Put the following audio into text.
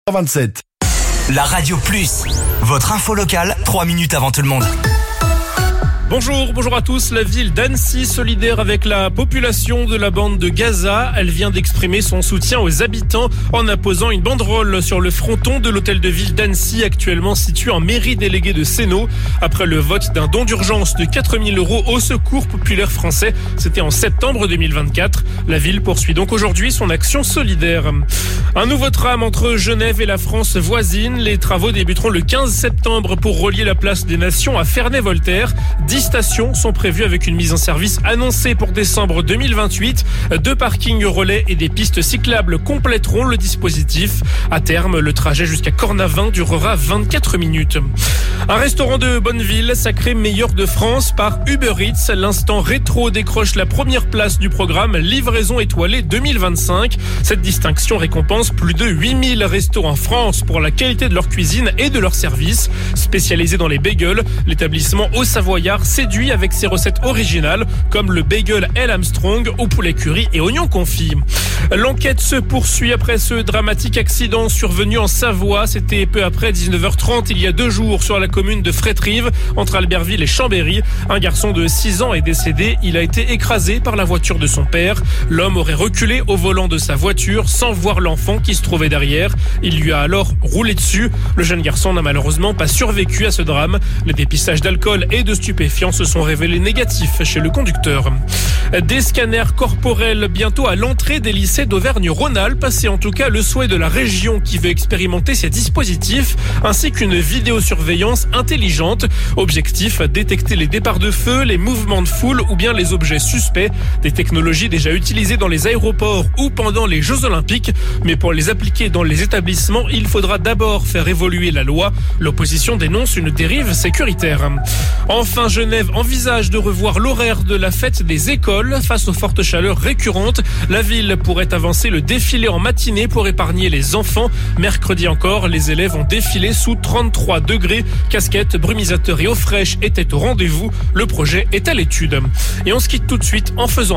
27. La Radio Plus, votre info locale, 3 minutes avant tout le monde. Bonjour à tous. La ville d'Annecy, solidaire avec la population de la bande de Gaza, elle vient d'exprimer son soutien aux habitants en apposant une banderole sur le fronton de l'hôtel de ville d'Annecy, actuellement situé en mairie déléguée de Sénaux. Après le vote d'un don d'urgence de 4 000 € au Secours populaire français, c'était en septembre 2024. La ville poursuit donc aujourd'hui son action solidaire. Un nouveau tram entre Genève et la France voisine. Les travaux débuteront le 15 septembre pour relier la place des Nations à Ferney-Voltaire. 10 stations sont prévues avec une mise en service annoncée pour décembre 2028. 2 parkings relais et des pistes cyclables compléteront le dispositif. À terme, le trajet jusqu'à Cornavin durera 24 minutes. Un restaurant de Bonneville sacré meilleur de France par Uber Eats. L'instant rétro décroche la première place du programme Livraison étoilée 2025. Cette distinction récompense plus de 8000 restos en France pour la qualité de leur cuisine et de leur service. Spécialisé dans les bagels, l'établissement au Savoyard séduit avec ses recettes originales comme le bagel L. Armstrong au poulet curry et oignons confits. L'enquête se poursuit après ce dramatique accident survenu en Savoie. C'était peu après 19h30 il y a 2 jours sur la commune de Frétrive entre Albertville et Chambéry. Un garçon de 6 ans est décédé. Il a été écrasé par la voiture de son père. L'homme aurait reculé au volant de sa voiture sans voir l'enfant qui se trouvait derrière. Il lui a alors roulé dessus. Le jeune garçon n'a malheureusement pas survécu à ce drame. Les dépistages d'alcool et de stupéfiants se sont révélés négatifs chez le conducteur. Des scanners corporels bientôt à l'entrée des lycées d'Auvergne-Rhône-Alpes. C'est en tout cas le souhait de la région qui veut expérimenter ces dispositifs, ainsi qu'une vidéosurveillance intelligente. Objectif, détecter les départs de feu, les mouvements de foule ou bien les objets suspects. Des technologies déjà utilisées dans les aéroports ou pendant les Jeux Olympiques. Mais pour les appliquer dans les établissements, il faudra d'abord faire évoluer la loi. L'opposition dénonce une dérive sécuritaire. Enfin, Genève envisage de revoir l'horaire de la fête des écoles. Face aux fortes chaleurs récurrentes, la ville pourrait avancer le défilé en matinée pour épargner les enfants. Mercredi encore, les élèves ont défilé sous 33 degrés. Casquettes, brumisateurs et eau fraîche étaient au rendez-vous. Le projet est à l'étude. Et on se quitte tout de suite en faisant